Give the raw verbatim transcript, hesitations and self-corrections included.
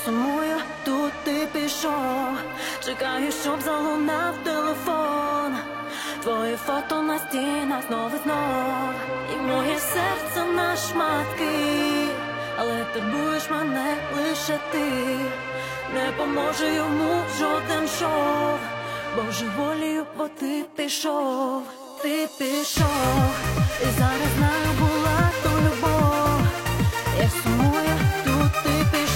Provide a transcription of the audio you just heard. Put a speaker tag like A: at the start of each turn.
A: сумую, тут ти пішов. Чекаю, щоб залунав телефон. Твоє фото на стінах знов і знов. І моє серце на шматки. Але турбуєш мене лише ти. Не поможе йому жоден шов. Божеволію, бо ти пішов. Ти пішов. І зараз знаю, була то любов. Я сумую, тут ти пішов.